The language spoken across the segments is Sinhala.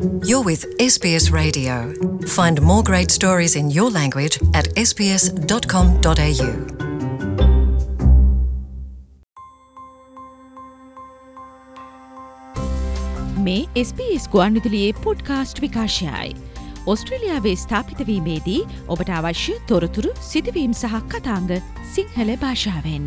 You're with SBS Radio. Find more great stories in your language at sbs.com.au. මේ SBS ගුවන්විදුලියේ පොඩ්කාස්ට් විකාශයයි. ඔස්ට්‍රේලියාවේ ස්ථාපිත වීමේදී ඔබට අවශ්‍ය තොරතුරු සිදුවීම් සහ කතාංග සිංහල භාෂාවෙන්.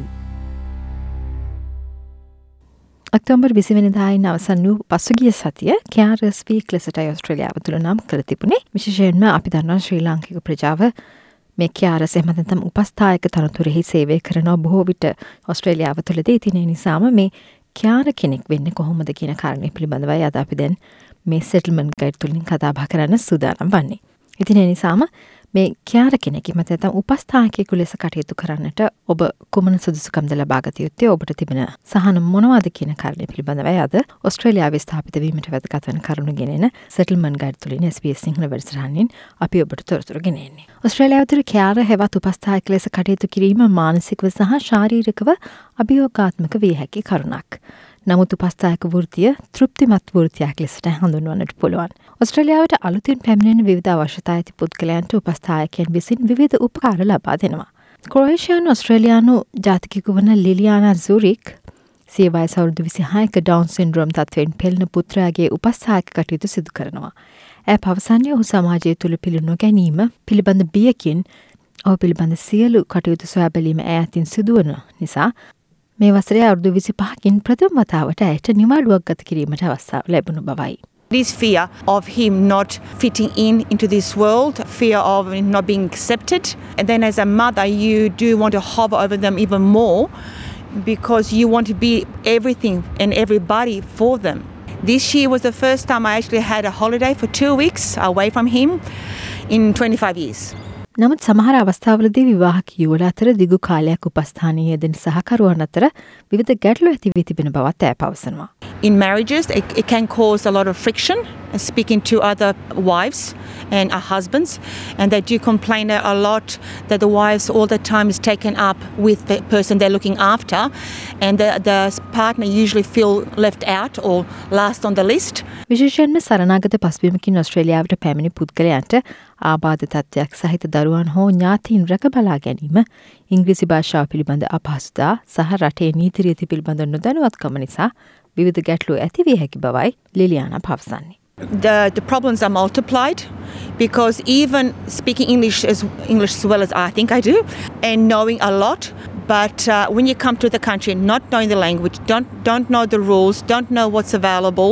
ඔක්තෝබර් 20 වෙනිදායින් අවසන් වූ පසුගිය සතිය KRS වීක් ලෙසටයි ඔස්ට්‍රේලියාව තුළ නම් කර තිබුණේ. විශේෂයෙන්ම අපි දන්නවා ශ්‍රී ලාංකික ප්‍රජාව මේ KRS එහෙම නැත්නම් උපස්ථායක තනතුරෙහි සේවය කරන බොහෝ විට ඔස්ට්‍රේලියාව තුළදී තින නිසාම මේ KR කෙනෙක් වෙන්නේ කොහොමද කියන කාරණේ පිළිබඳවයි අද අපි දැන් මේ සෙටල්මන්ට් ගයිඩ් තුලින් කතා බහ කරන්න සූදානම් වන්නේ. ඉතින් ඒ නිසාම මේ KR කෙනෙක් එහෙම නැත්නම් උපස්ථායකයෙකු ලෙස කටයුතු කරන්නට ඔබ කුමන සුදුසුකම්ද ලබා ගත යුත්තේ, ඔබට තිබෙන සහන මොනවද කියන කාරණේ පිළිබඳවයි අද ඔස්ට්‍රේලියාවේ ස්ථාපිත වීමට වැදගත් වන කරුණු ගෙනෙන සෙටල්මන්ට් ගයිඩ් තුලින් SBS සිංහල වැඩසටහනින් අපි ඔබට තොරතුරු ගෙනෙන්නේ. ඔස්ට්‍රේලියාව තුළ KR හෙවත් උපස්ථායක ලෙස කටයුතු කිරීම මානසිකව සහ ශාරීරිකව අභියෝගාත්මක විය හැකි කරුණක්. නමුත් උපස්ථායක වෘත්තිය තෘප්තිමත් වෘත්තියක් ලෙසට හඳුන්වන්නට පුළුවන්. ඔස්ට්‍රේලියාවට අලුතින් පැමිණෙන විවිධ අවශ්‍යතා ඇති පුද්ගලයන්ට උපස්ථායකයන් විසින් විවිධ උපකාර ලබා දෙනවා. ක්‍රෝේෂියානු ඔස්ට්‍රේලියානු ජාතිකයෙකු වන ලිලියානා සූරික් සිය වයස අවුරුදු 26ක ඩවුන් සින්ඩ්‍රෝම් තත්ත්වයෙන් පෙළෙන පුත්‍රයාගේ උපස්ථායක කටයුතු සිදු කරනවා. ඇය පවසන්නේ ඔහු සමාජය තුළ පිළිනො ගැනීම පිළිබඳ බියකින් ඔහු පිළිබඳ සියලු කටයුතු සොයා බැලීම ඇය අතින් සිදුවන නිසා මේ වසරේ අවුරුදු 25කින් ප්‍රථම වතාවට ඇයට නිවාඩුවක් ගත කිරීමට අවස්ථාව ලැබුණු බවයි. This fear of him not fitting into this world, fear of not being accepted. And then as a mother, you do want to hover over them even more because you want to be everything and everybody for them. This year was the first time I actually had a holiday for 2 weeks away from him in 25 years. නමුත් සමහර අවස්ථාවලදී විවාහක යුවල අතර දිගු කාලයක් උපස්ථානයේ යෙදෙන සහකරුවන් අතර විවිධ ගැටලු ඇති වී තිබෙන බවත් ඇය පවසනවා. In marriages, it can cause a lot of friction, speaking to other wives and husbands, and they do complain a lot that the wives all the time is taken up with the person they're looking after, and the partner usually feel left out or last on the list. විශේෂයෙන්ම සරණාගත පසුබිමකින් ඔස්ට්‍රේලියාවට පැමිණි පුද්ගලයන්ට ආබාධ තත්ත්වයක් සහිත දරුවන් හෝ ඥාතීන් රැක බලා ගැනීම, ඉංග්‍රීසි භාෂාව පිළිබඳ අපහසුතා සහ රටේ නීති රීති පිළිබඳ නොදැනුවත්කම නිසා විවිධ ගැටලු ඇති විය හැකි බවයි ලිලියානා පවසන්නේ. The problems are multiplied because even speaking English as well as I think I do and knowing a lot, but when you come to the country not knowing the language, don't know the rules, don't know what's available,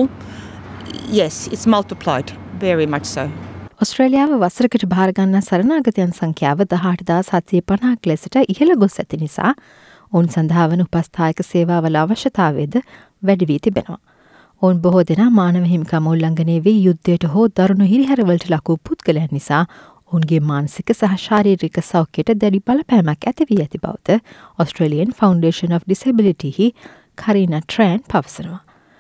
yes, it's multiplied very much so. ඔස්ට්‍රේලියාව වසරකට භාරගන්නා සරණාගතයන් සංඛ්‍යාව 18750ක් ලෙසට ඉහළ ගොස් ඇති නිසා ඔවුන් සඳහා වන උපස්ථායක සේවාවල අවශ්‍යතාවයද වැඩි වී තිබෙනවා. ඔවුන් බොහෝ දෙනා මානව හිමිකම් උල්ලංඝනය වී යුද්ධයට හෝ දරුණු හිරිහැරවලට ලක් වූ පුද්ගලයන් නිසා ඔවුන්ගේ මානසික සහ ශාරීරික සෞඛ්‍යයට දැඩි බලපෑමක් ඇති වී ඇති බවද Australian Foundation of Disability කරීනා ට්‍රෑන් පවසනවා.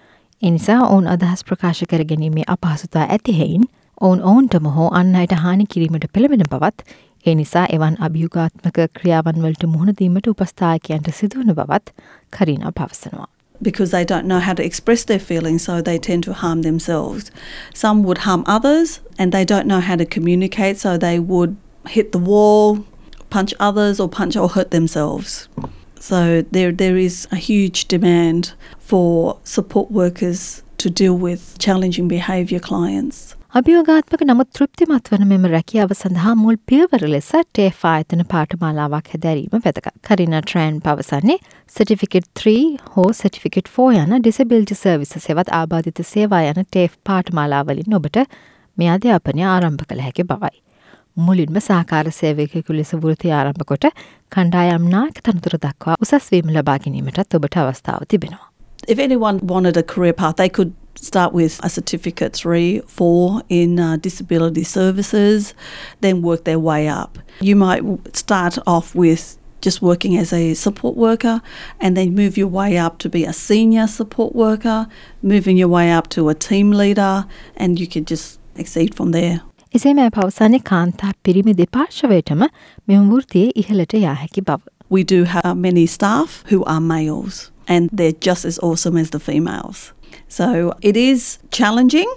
එනිසා ඔවුන් අදහස් ප්‍රකාශ කර ගැනීමේ අපහසුතා ඇති හේයින් ඔවුන්ටම හෝ අන් අයට හානි කිරීමට පෙළඹෙන බවත්, ඒ නිසා එවන් අභියෝගාත්මක ක්‍රියාවන් වලට මුහුණ දීමට උපස්ථායකයන්ට සිදුවන බවත් කරීනා පවසනවා. Because they don't know how to express their feelings, so they tend to harm themselves. Some would harm others and they don't know how to communicate, so they would hit the wall, punch others or hurt themselves. So there is a huge demand for support workers to deal with challenging behaviour clients. අභියෝගාත්මක නමුත් තෘප්තිමත් වන මෙම රැකියාව සඳහා මුල් පියවර ලෙස TAFE ආයතන පාඨමාලාවක් හැදෑරීම වැදගත්. කරිනා ට්‍රෑන් පවසන්නේ Certificate 3 හෝ Certificate 4 යන Disability Services සේවත් ආබාධිත සේවා යන TAFE පාඨමාලාවලින් ඔබට මේ අධ්‍යාපනය ආරම්භ කළ හැකි බවයි. මුලින්ම සහකාර සේවකයෙකු ලෙස වෘත්තිය ආරම්භ කොට කණ්ඩායම් නායක තනතුර දක්වා උසස් වීම ලබා ගැනීමටත් ඔබට අවස්ථාව තිබෙනවා. If anyone wanted a career path, they could start with a Certificate 3, 4 in disability services, then work their way up. You might start off with just working as a support worker and then move your way up to be a senior support worker, moving your way up to a team leader, and you can just exceed from there. එසේම පවසන්නේ කාන්තා පිරිමි දෙපාර්ශ්වයටම මෙම වෘත්තියේ ඉහළට යා හැකි බව. We do have many staff who are males and they're just as awesome as the females. So it is challenging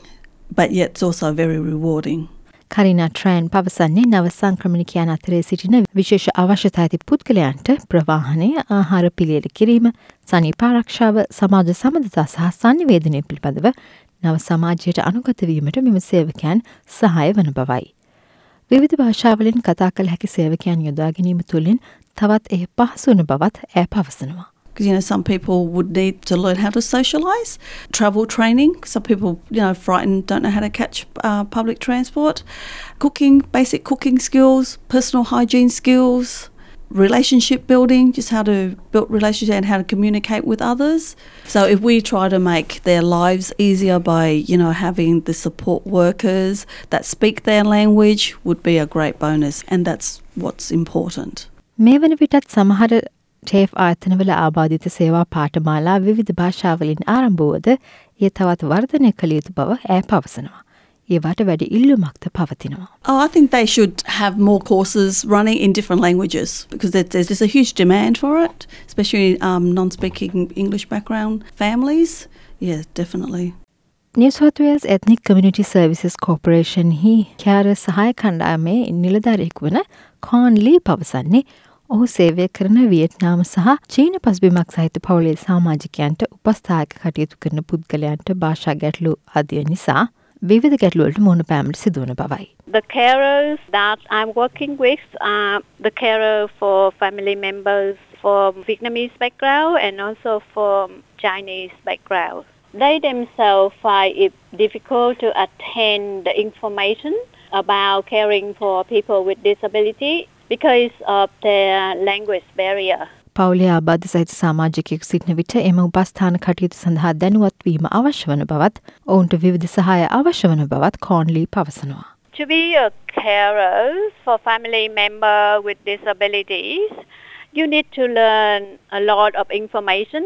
but yet it's also very rewarding. කරිනා ට්‍රෑන් පවසන්නේ නව සංක්‍රමණිකයන් අතරේ සිටින විශේෂ අවශ්‍යතා ඇති පුද්ගලයන්ට ප්‍රවාහනය ආහාර පිළියෙල කිරීම සනීපාරක්ෂාව සමාජ සමඳතා සහ සංනිවේදනය පිළිබඳව නව සමාජයට අනුගත වීමට මෙම සේවකයන් සහාය වන බවයි. විවිධ භාෂාවලින් කතා කළ හැකි සේවකයන් යොදා ගැනීම තුළින් තවත් එය පහසු වන බවත් ඇය පවසනවා. Because, some people would need to learn how to socialise, travel training. Some people, frightened, don't know how to catch public transport. Cooking, basic cooking skills, personal hygiene skills, relationship building, just how to build relationships and how to communicate with others. So if we try to make their lives easier by, having the support workers that speak their language would be a great bonus, and that's what's important. මේ වන විටත් සමහර ටේෆ් ආයතනවල ආබාධිත සේවා පාඨමාලා විවිධ භාෂාවලින් ආරම්භ වුවද එය තවත් වර්ධනය කළ යුතු බව ඇය පවසනවා. ඒවට වැඩි ඉල්ලුමක්ද පවතිනවා. I think they should have more courses running in different languages because there's a huge demand for it, especially non-speaking English background families. Yeah, definitely. New South Wales Ethnic Community Services Corporation හි කෑර සහාය කණ්ඩායමේ නිලධාරියෙකු වන කොන් ලී පවසන්නේ ඔහු සේවය කරන වියට්නාම සහ චීන පසුබිමක් සහිත පවුලේ සමාජිකයන්ට උපස්ථායක කටයුතු කරන පුද්ගලයන්ට භාෂා ගැටලු ආදිය නිසා විවිධ ගැටලුවලට මුහුණ පෑමට සිදුවන බවයි. The carers that I'm working with are the carer for family members from Vietnamese background and also from Chinese background. They themselves find it difficult to attain the information about caring for people with disability because of their language barrier. පවුලේ ආබාධ සහිත සමාජිකයෙකු සිටින විට එම උපස්ථාන කටයුතු සඳහා දැනුවත් වීම අවශ්‍ය වන බවත් ඔවුන්ට විවිධ සහාය අවශ්‍ය වන බවත් කොන්ලි පවසනවා. To be a carer for family member with disabilities, you need to learn a lot of information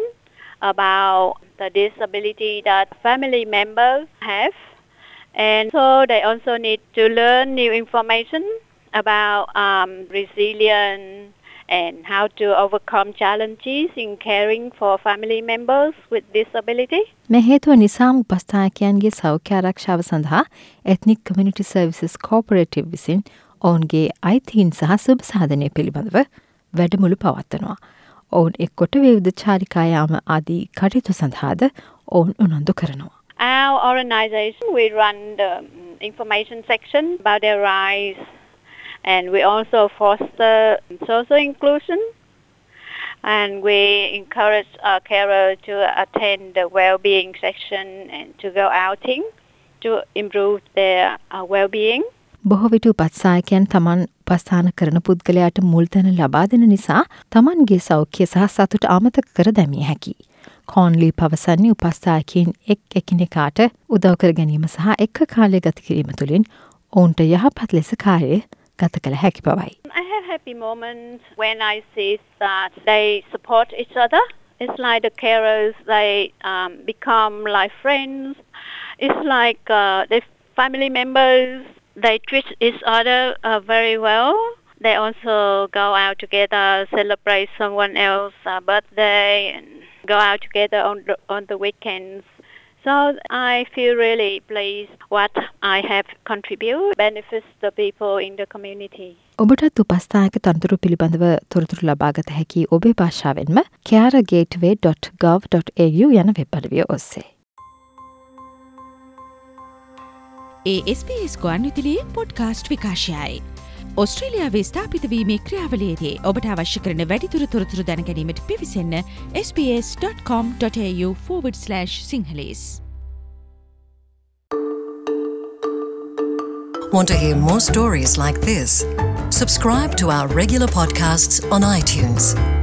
about the disability that family members have, and so they also need to learn new information about resilience and how to overcome challenges in caring for family members with disability. මේ හේතුව නිසාම උපස්ථායකයන්ගේ සෞඛ්‍ය ආරක්ෂාව සඳහා Ethnic Community Services Cooperative විසින් ඔවුන්ගේ අයිතීන් සහ සුබ සාධනය පිළිබඳව වැඩමුළු පවත්වනවා. ඔවුන් එක්කොට විවිධ චාරිකා යාම ආදී කටයුතු සඳහාද ඔවුන් උනන්දු කරනවා. Our organisation, we run the information section about their rights, and we also foster social inclusion, and we encourage our carers to attend the well-being section and to go outing to improve their well-being. බොහෝ විට උපස්ථායකයන් තමන් උපස්ථාන කරන පුද්ගලයාට මුල්තැන ලබා දෙන නිසා තමන්ගේ සෞඛ්‍ය සහ සතුට අමතක කර දැමිය හැකි. කොන්ලි පවසන්නේ උපස්ථායකයන් එකිනෙකාට උදව් කර ගැනීම සහ එක්ක කාලය ගත කිරීම තුළින් ඔවුන්ට යහපත් ලෙස කාර්යය ගත කළ හැකි බවයි. I have happy moments when I see that they support each other. It's like the carers, they become like friends. It's like the family members, they treat each other very well. They also go out together, celebrate someone else's birthday, and go out together on the weekends. So I feel really pleased what I have contributed benefits the people in the community. ඔබටත් උපස්ථායක තනතුරු පිළිබඳව තොරතුරු ලබාගත හැකි ඔබේ භාෂාවෙන්ම karagateway.gov.au යන වෙබ් අඩවිය ඔස්සේ. SBS ගුවන්විදුලියේ podcast විකාශයයි. ඔස්ට්‍රේලියාවේ ස්ථාපිත වීමේ ක්‍රියාවලියේදී ඔබට අවශ්‍ය කරන වැඩිදුර තොරතුරු දැන ගැනීමට පිවිසෙන්න sbs.com.au/sinhalese. Want to hear more stories like this? Subscribe to our regular podcasts on iTunes.